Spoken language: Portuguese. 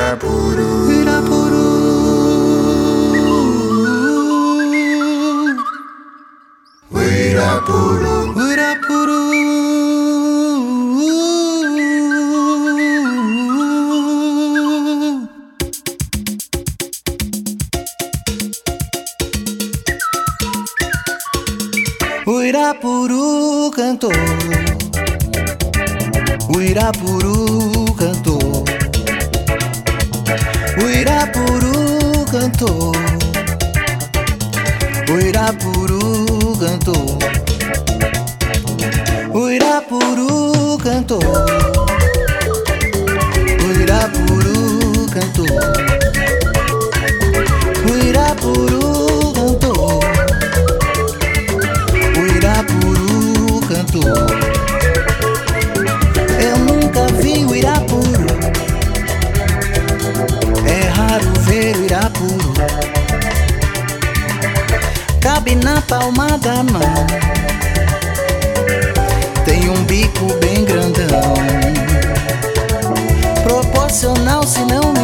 Uirapuru, Uirapuru, Uirapuru, Uirapuru cantou, Uirapuru cantou, Uirapuru cantou, Uirapuru cantou, Uirapuru cantou, Uirapuru cantou, Uirapuru cantou, Uirapuru cantou. Eu nunca vi o Uirapuru, é raro ver o Uirapuru. Cabe na palma da mão, tem um bico bem grandão, proporcional se não